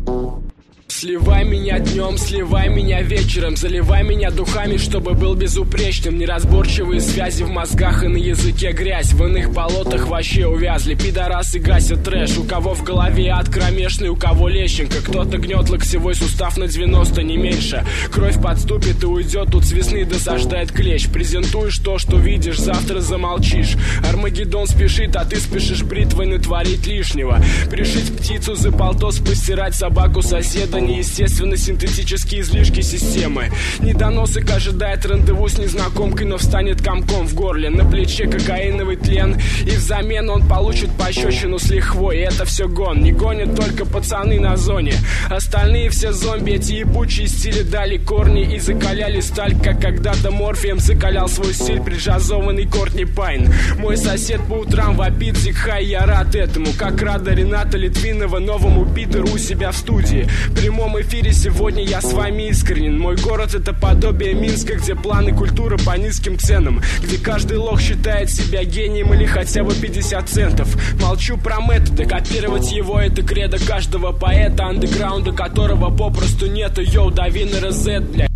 Сливай меня днем, сливай меня вечером, заливай меня духами, чтобы был безупречным. Неразборчивые связи в мозгах и на языке грязь. В иных болотах вообще увязли, пидорасы гасят трэш. У кого в голове ад кромешный, у кого лещенко. Кто-то гнет локтевой сустав на 90, не меньше. Кровь подступит и уйдет, тут с весны досаждает клещ. Презентуешь то, что видишь, завтра замолчишь. Армагеддон спешит, а ты спешишь бритвой натворить лишнего. Пришить птицу за полтос, постирать собаку соседа. Неестественно синтетические излишки системы. Недоносок ожидает рандеву с незнакомкой, но встанет комком в горле. На плече кокаиновый тлен, и взамен он получит пощечину с лихвой. И это все гон, не гонят только пацаны на зоне. Остальные все зомби, эти ебучие стили дали корни и закаляли сталь, как когда-то Морфием закалял свой стиль преджазованный Кортни Пайн. Мой сосед по утрам вопит, зигхай, я рад этому, как рада Рената Литвинова новому Питеру у себя в студии. В прямом эфире сегодня я с вами искренен. Мой город — это подобие Минска, где планы культуры по низким ценам, где каждый лох считает себя гением или хотя бы 50 центов. Молчу про методы, копировать его — это кредо каждого поэта, андеграунда которого попросту нет. Йоу, дави на резет, бля.